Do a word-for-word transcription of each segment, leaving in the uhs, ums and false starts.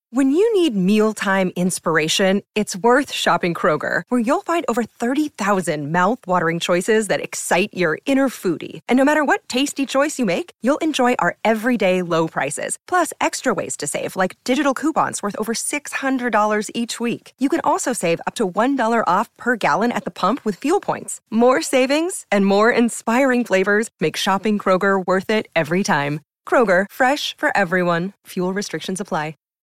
When you need mealtime inspiration, it's worth shopping Kroger, where you'll find over thirty thousand mouth-watering choices that excite your inner foodie. And no matter what tasty choice you make, you'll enjoy our everyday low prices, plus extra ways to save, like digital coupons worth over six hundred dollars each week. You can also save up to one dollar off per gallon at the pump with fuel points. More savings and more inspiring flavors make shopping Kroger worth it every time. Kroger, fresh for everyone. Fuel restrictions apply.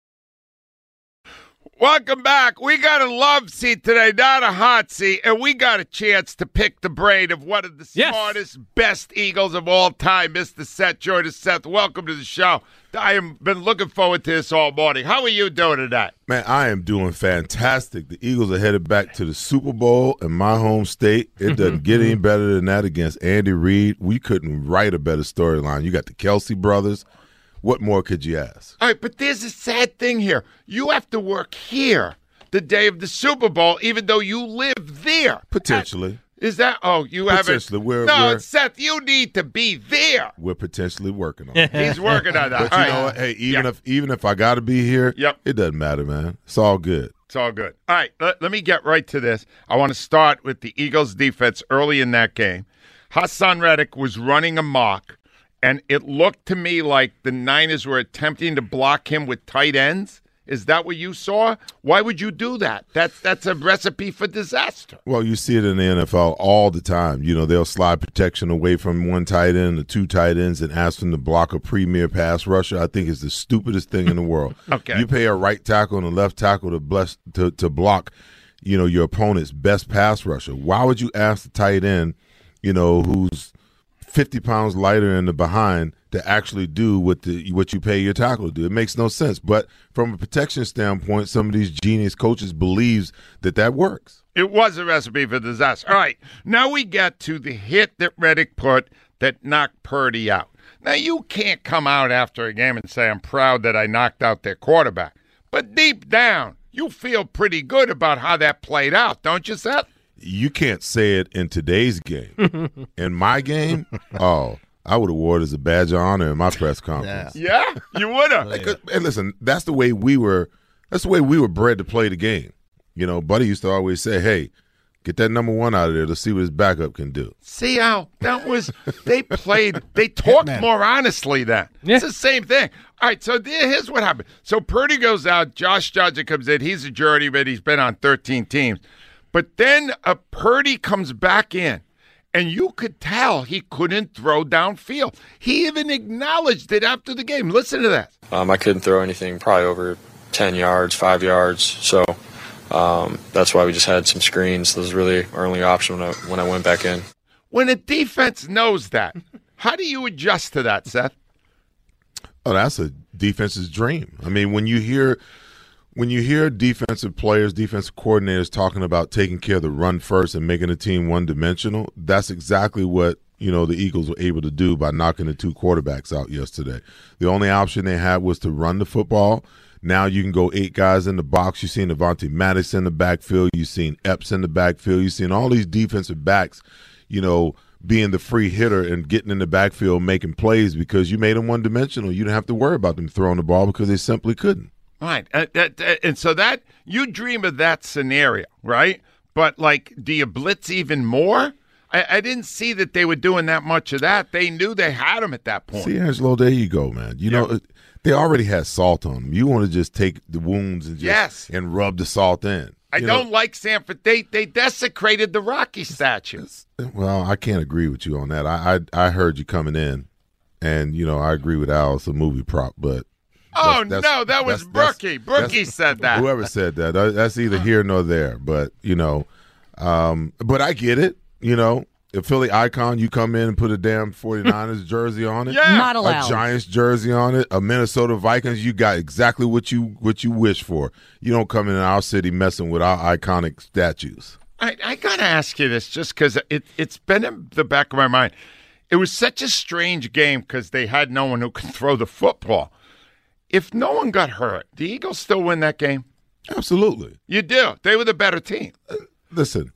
Welcome back. We got a love seat today, not a hot seat, and we got a chance to pick the brain of one of the yes. smartest, best Eagles of all time, Mister Seth Joyner. Seth, welcome to the show. I have been looking forward to this all morning. How are you doing today? Man, I am doing fantastic. The Eagles are headed back to the Super Bowl in my home state. It doesn't get any better than that against Andy Reid. We couldn't write a better storyline. You got the Kelsey brothers. What more could you ask? All right, but there's a sad thing here. You have to work here the day of the Super Bowl, even though you live there. Potentially. Is that? Oh, you haven't. Potentially. We're, no, we're, Seth, you need to be there. We're potentially working on it. He's working on that. But all you right. know what? Hey, even yep. if even if I got to be here, yep. it doesn't matter, man. It's all good. It's all good. All right, let, let me get right to this. I want to start with the Eagles' defense early in that game. Hassan Reddick was running amok. And it looked to me like the Niners were attempting to block him with tight ends. Is that what you saw? Why would you do that? That's that's a recipe for disaster. Well, you see it in the N F L all the time. You know, they'll slide protection away from one tight end or two tight ends and ask them to block a premier pass rusher. I think it's the stupidest thing in the world. Okay. You pay a right tackle and a left tackle to bless to, to block, you know, your opponent's best pass rusher. Why would you ask the tight end, you know, who's fifty pounds lighter in the behind to actually do what the what you pay your tackle to do? It makes no sense. But from a protection standpoint, some of these genius coaches believes that that works. It was a recipe for disaster. All right, now we get to the hit that Reddick put that knocked Purdy out. Now, you can't come out after a game and say, I'm proud that I knocked out their quarterback. But deep down, you feel pretty good about how that played out, don't you, Seth? You can't say it in today's game. In my game, oh, I would have wore it as a badge of honor in my press conference. Yeah, yeah you would have. And listen, that's the way we were. That's the way we were bred to play the game. You know, Buddy used to always say, "Hey, get that number one out of there to see what his backup can do." See how that was? They played. They talked Hitman. more honestly then. Yeah. It's the same thing. All right, so there, here's what happened. So Purdy goes out. Josh Johnson comes in. He's a journeyman. He's been on thirteen teams. But then a Purdy comes back in, and you could tell he couldn't throw downfield. He even acknowledged it after the game. Listen to that. Um, I couldn't throw anything probably over ten yards, five yards. So um, that's why we just had some screens. That was really our only option when I, when I went back in. When a defense knows that, how do you adjust to that, Seth? Oh, that's a defense's dream. I mean, when you hear – When you hear defensive players, defensive coordinators talking about taking care of the run first and making the team one-dimensional, that's exactly what, you know, the Eagles were able to do by knocking the two quarterbacks out yesterday. The only option they had was to run the football. Now you can go eight guys in the box. You've seen Avonte Maddox in the backfield. You've seen Epps in the backfield. You've seen all these defensive backs, you know, being the free hitter and getting in the backfield making plays because you made them one-dimensional. You didn't have to worry about them throwing the ball because they simply couldn't. Right. Uh, uh, uh, and so that you dream of that scenario, right? But, like, do you blitz even more? I, I didn't see that they were doing that much of that. They knew they had him at that point. See, Angelo, there you go, man. You Yeah. know, they already had salt on them. You want to just take the wounds and just Yes. and rub the salt in. I You don't know, like Sanford. They they desecrated the Rocky statues. Well, I can't agree with you on that. I I, I heard you coming in, and, you know, I agree with Al. It's a movie prop, but. Oh, That's, that's, no, that was that's, that's, Brookie. Brookie that's, said that. Whoever said that. Uh, That's either here nor there. But, you know, um, but I get it. You know, a Philly icon, you come in and put a damn forty-niners jersey on it. Yeah. Not allowed. A Giants jersey on it. A Minnesota Vikings, you got exactly what you what you wish for. You don't come in our city messing with our iconic statues. I, I got to ask you this just because it, it's been in the back of my mind. It was such a strange game because they had no one who could throw the football. If no one got hurt, the Eagles still win that game? Absolutely. You do. They were the better team. Uh, listen,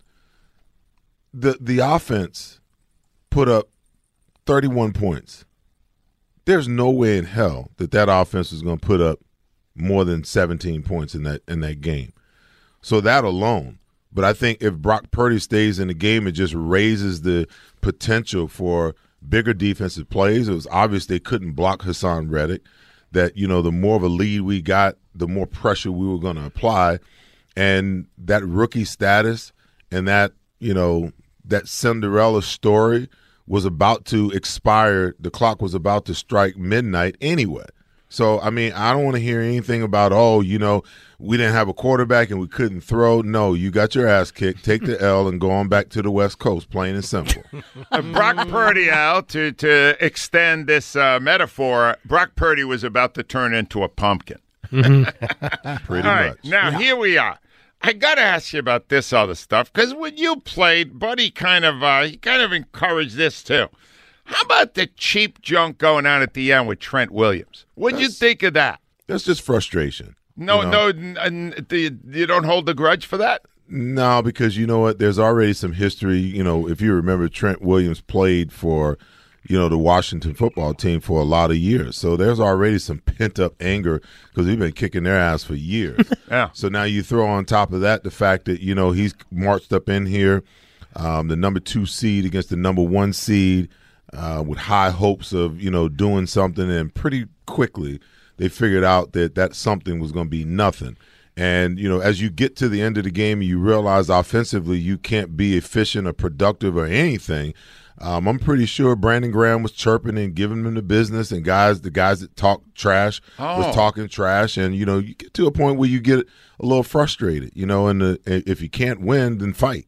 the the offense put up thirty-one points. There's no way in hell that that offense was going to put up more than seventeen points in that in that game. So that alone. But I think if Brock Purdy stays in the game, it just raises the potential for bigger defensive plays. It was obvious they couldn't block Hassan Reddick, that, you know, the more of a lead we got, the more pressure we were going to apply. And that rookie status and that, you know, that Cinderella story was about to expire. The clock was about to strike midnight anyway. So, I mean, I don't want to hear anything about, oh, you know, we didn't have a quarterback and we couldn't throw. No, you got your ass kicked. Take the L and go on back to the West Coast, plain and simple. Uh, Brock Purdy, Al, to, to extend this uh, metaphor, Brock Purdy was about to turn into a pumpkin. Pretty All right, much. now Yeah. here we are. I got to ask you about this other stuff, because when you played, Buddy kind of uh, he kind of encouraged this too. How about the cheap junk going on at the end with Trent Williams? What'd you That's- think of that? That's just frustration. No, you know? no, n- n- do you, you don't hold the grudge for that? No, because you know what? There's already some history. You know, if you remember, Trent Williams played for, you know, the Washington football team for a lot of years. So there's already some pent-up anger because we've been kicking their ass for years. Yeah. So now you throw on top of that the fact that, you know, he's marched up in here, um, the number two seed against the number one seed uh, with high hopes of, you know, doing something. And pretty quickly they figured out that that something was going to be nothing. And, you know, as you get to the end of the game, you realize offensively you can't be efficient or productive or anything. Um, I'm pretty sure Brandon Graham was chirping and giving them the business, and guys, the guys that talk trash Oh. was talking trash. And, you know, you get to a point where you get a little frustrated, you know, and the, if you can't win, then fight.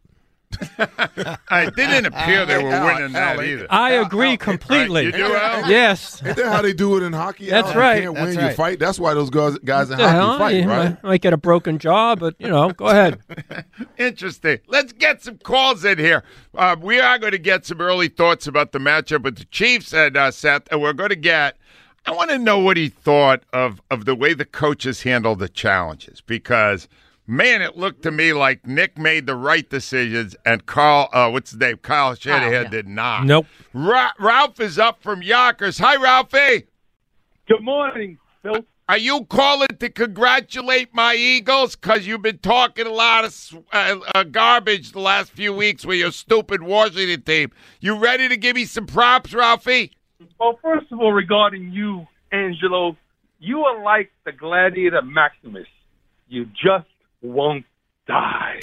It didn't appear they were winning that either. I agree completely. You do, Al? Yes. Ain't that how they do it in hockey? That's Al? right. You can't That's win, you right. fight. That's why those guys, guys in The hell? hockey fight, You right? might, might get a broken jaw, but, you know, go ahead. Interesting. Let's get some calls in here. Uh, we are going to get some early thoughts about the matchup with the Chiefs and uh, Seth, and we're going to get. I want to know what he thought of of the way the coaches handle the challenges, because man, it looked to me like Nick made the right decisions and Carl, uh, what's his name, Kyle Shanahan yeah. did not. Nope. Ra- Ralph is up from Yonkers. Hi, Ralphie. Good morning, Phil. Are you calling to congratulate my Eagles? Because you've been talking a lot of uh, uh, garbage the last few weeks with your stupid Washington team. You ready to give me some props, Ralphie? Well, first of all, regarding you, Angelo, you are like the gladiator Maximus. You just won't die.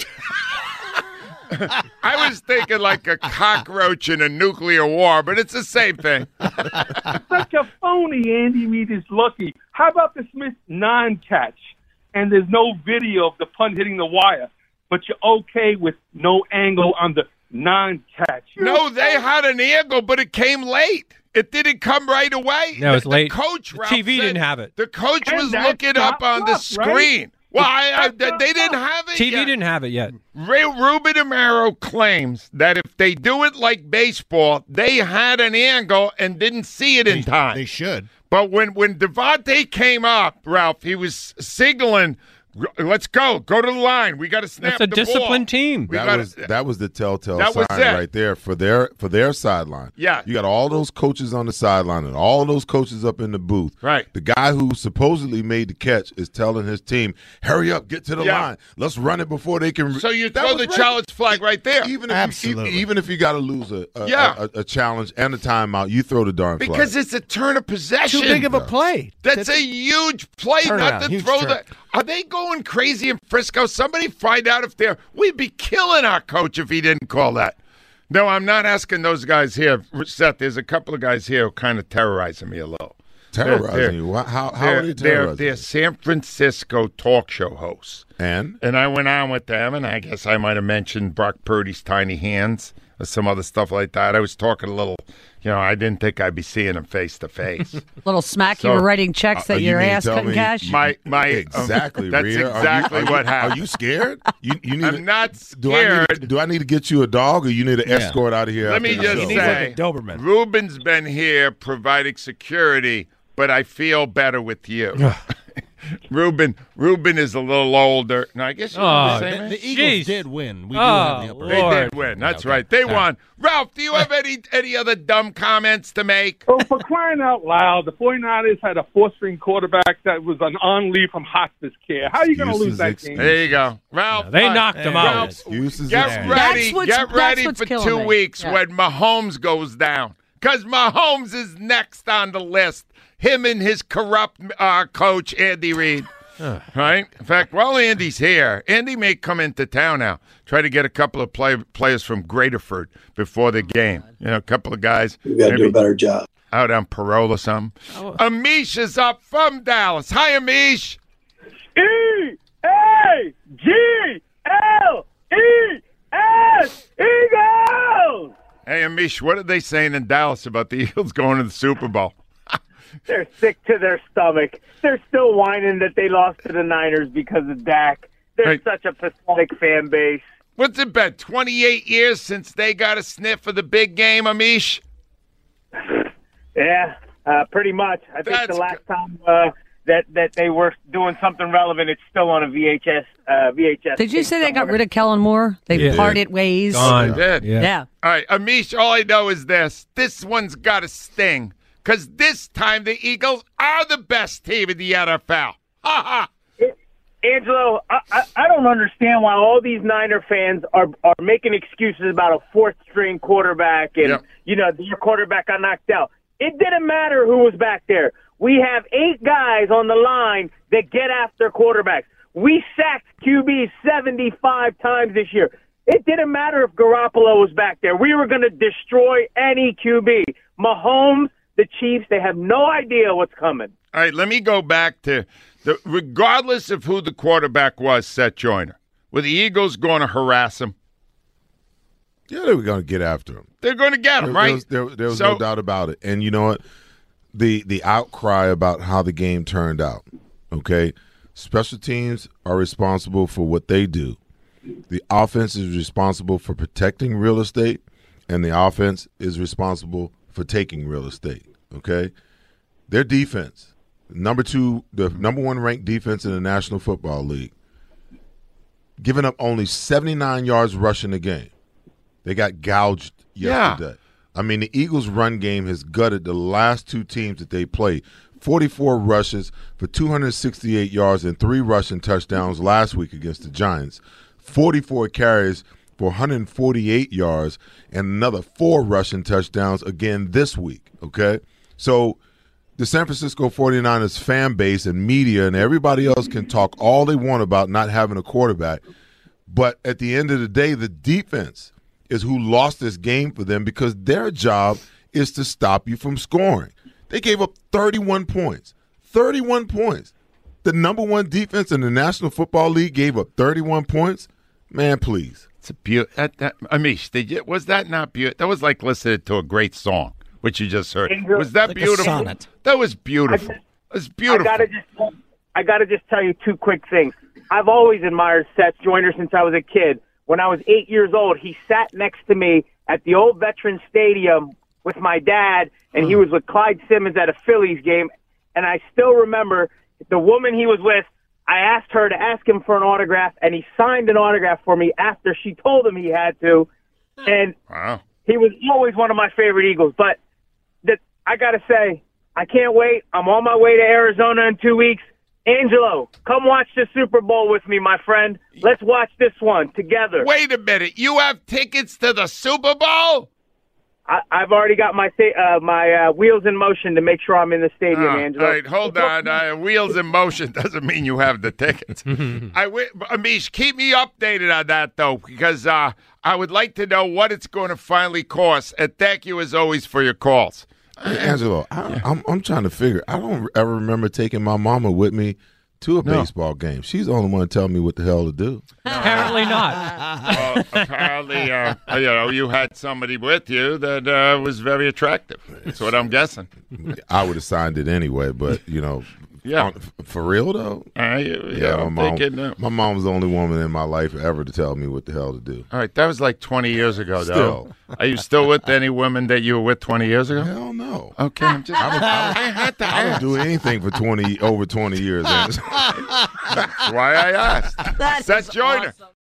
I was thinking like a cockroach in a nuclear war, but it's the same thing. Such a phony, Andy Reid is lucky. How about the Smith non-catch? And there's no video of the punt hitting the wire, but you're okay with no angle on the non-catch. No, they had an angle, but it came late. It didn't come right away. No, it was the, late. The coach, The Ralph, T V said didn't have it. The coach And was that's looking not up on the bluff, right? screen. Well, I, I, That's not they didn't bluff. have it T V yet. didn't have it yet. Ray Ruben Amaro claims that if they do it like baseball, they had an angle and didn't see it in time. They should. But when, when Devontae came up, Ralph, he was signaling, let's go, go to the line. We got to snap That's a the ball. disciplined team. We That gotta- was that was the telltale That was sign it. right there for their for their sideline. Yeah. You got all those coaches on the sideline and all those coaches up in the booth. Right. The guy who supposedly made the catch is telling his team, "Hurry up, get to the Yeah. line. Let's run it before they can." So you That throw was the right. challenge flag right there. Even if Absolutely. You, even if you got to lose a a, Yeah. a a challenge and a timeout, you throw the darn flag. Because it's a turn of possession. Too big of a play. That's a huge play not Turnaround, to huge throw turn. the. Are they going crazy in Frisco? Somebody find out if they're. We'd be killing our coach if he didn't call that. No, I'm not asking those guys here. Seth, there's a couple of guys here who kind of terrorizing me a little. terrorizing they're- you. Why- How how They're, are they they're, terrorizing? they're you? San Francisco talk show hosts. And And I went on with them, and I guess I might have mentioned Brock Purdy's tiny hands or some other stuff like that. I was talking a little, you know, I didn't think I'd be seeing him face to face. Little smack. So, you were writing checks uh, that you your mean to ass tell couldn't me cash. My my exactly, um, that's Rhea. Are you- exactly are you- what happened. Are you scared? You you need. I'm to- not Do I, need, scared. do I need to get you a dog, or you need an Yeah. escort out of here? Let after me the just show? He's like say, a Doberman. Ruben's been here providing security, but I feel better with you. Ruben Ruben is a little older. No, I guess you Oh, can say the- that. The Eagles Jeez. did win. We do Oh, have the upper They Lord. did win. That's Okay. right. They All right. won. Ralph, do you have any any other dumb comments to make? Oh, for crying out loud, the 49ers had a four-string quarterback that was on, on leave from hospice care. How are you going to lose Excuses, that game? There you go. Ralph. They uh, knocked him There out. it is. Excuses. Get excuses. ready. That's what's- Get that's ready what's for killing two me. weeks Yeah. when Mahomes goes down. Because Mahomes is next on the list. Him and his corrupt uh, coach, Andy Reid. Right? In fact, while Andy's here, Andy may come into town now, try to get a couple of play, players from Greaterford before the game. You know, a couple of guys. We got to do maybe a better job. out on parole or something. Amish is up from Dallas. Hi, Amish. E A G L E S Eagles! Hey, Amish, what are they saying in Dallas about the Eagles going to the Super Bowl? They're sick to their stomach. They're still whining that they lost to the Niners because of Dak. They're Right. such a pathetic fan base. What's it been, twenty-eight years since they got a sniff of the big game, Amish? Yeah, uh, pretty much. I think That's the last time uh, that that they were doing something relevant, it's still on a V H S. Uh, V H S. Did you say they got rid of Kellen Moore? They Yeah. parted ways. Gone. They did. Yeah. Yeah. All right, Amish, all I know is this. This one's got a sting. Because this time the Eagles are the best team in the N F L. Ha ha. Angelo, I, I, I don't understand why all these Niner fans are are making excuses about a fourth string quarterback and Yep. you know their quarterback got knocked out. It didn't matter who was back there. We have eight guys on the line that get after quarterbacks. We sacked Q Bs seventy-five times this year. It didn't matter if Garoppolo was back there. We were going to destroy any Q B. Mahomes, the Chiefs, they have no idea what's coming. All right, let me go back to the regardless of who the quarterback was, Seth Joyner. Were the Eagles going to harass him? Yeah, they were going to get after him. They're going to get him, There, right? there was, there, there was So- no doubt about it. And you know what? The the outcry about how the game turned out. Okay, special teams are responsible for what they do. The offense is responsible for protecting real estate, and the offense is responsible for taking real estate. Okay, their defense, number two, the number one ranked defense in the National Football League, giving up only seventy-nine yards rushing the game. They got gouged yesterday. I mean, the Eagles' run game has gutted the last two teams that they played. forty-four rushes for two hundred sixty-eight yards and three rushing touchdowns last week against the Giants. forty-four carries for one hundred forty-eight yards and another four rushing touchdowns again this week, okay? So the San Francisco forty-niners fan base and media and everybody else can talk all they want about not having a quarterback, but at the end of the day, the defense is who lost this game for them because their job is to stop you from scoring. They gave up thirty-one points. thirty-one points. The number one defense in the National Football League gave up thirty-one points. Man, please. It's a beaut. That, that, Amish, did you, was that not beautiful? That was like listening to a great song, which you just heard. Was that Like a beautiful? sonnet. That was beautiful. I It was beautiful. I gotta just, I gotta just tell you two quick things. I've always admired Seth Joyner since I was a kid. When I was eight years old, he sat next to me at the old Veterans Stadium with my dad, and he was with Clyde Simmons at a Phillies game. And I still remember the woman he was with. I asked her to ask him for an autograph, and he signed an autograph for me after she told him he had to. And Wow. he was always one of my favorite Eagles. But the, I got to say, I can't wait. I'm on my way to Arizona in two weeks. Angelo, come watch the Super Bowl with me, my friend. Let's watch this one together. Wait a minute. You have tickets to the Super Bowl? I, I've already got my sta- uh, my uh, wheels in motion to make sure I'm in the stadium, Oh, Angelo. all right, hold on. Uh, wheels in motion doesn't mean you have the tickets. I w- Amish, keep me updated on that, though, because uh, I would like to know what it's going to finally cost. And thank you, as always, for your calls. Hey, Angelo, I, I'm I'm trying to figure. I don't ever remember taking my mama with me to a No. baseball game. She's the only one telling me what the hell to do. Apparently not. Well, apparently, uh, you know, you had somebody with you that uh, was very attractive. That's what I'm guessing. I would have signed it anyway, but you know, Yeah. On- for real though. Uh, yeah, Yeah, I'm my mom. thinking, uh, My mom was the only woman in my life ever to tell me what the hell to do. all right, that was like twenty years ago, though. Still. Are you still with any women that you were with twenty years ago? Hell no. Okay, I'm just. I don't, I don't, I had to I don't ask. do anything for twenty over twenty years. Anderson. That's why I asked. That Seth is Joyner. awesome.